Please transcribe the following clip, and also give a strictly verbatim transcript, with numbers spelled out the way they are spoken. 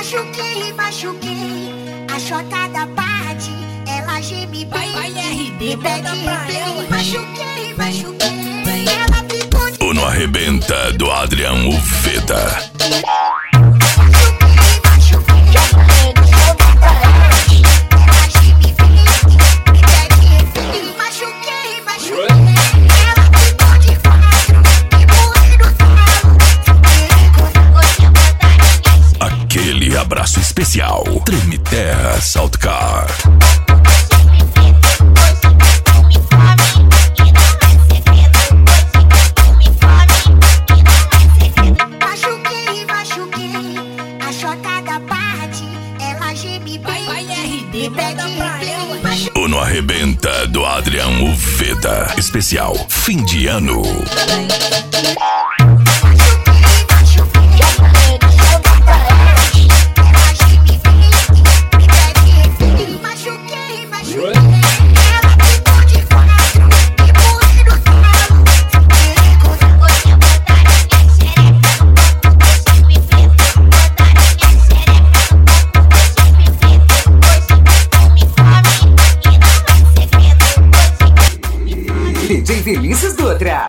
Machuquei, machuquei a chota da parte. Ela geme bem, Vai, vai, R D, me pede bota pra replay. ela. Machuquei, machuquei. Ela ficou de O No Arrebenta do Adrian Uveda. Aquele abraço especial. Treme Terra Saltcar. Machuquei, machuquei a chota da parte. Ela geme bem, Vai, vai, R D, me pede bota pra replay. ela. O No Arrebenta do Adrian Uveda. Especial fim de ano. Machuquei, machuquei. Ela ficou de quatro e pulei no talo. Hoje eu vou dar minha xereca no copo, deixa me ver. Vou dar minha xereca no copo, deixa me ver. Hoje tu me come e não é segredo. Hoje D J Vinícius Dutra.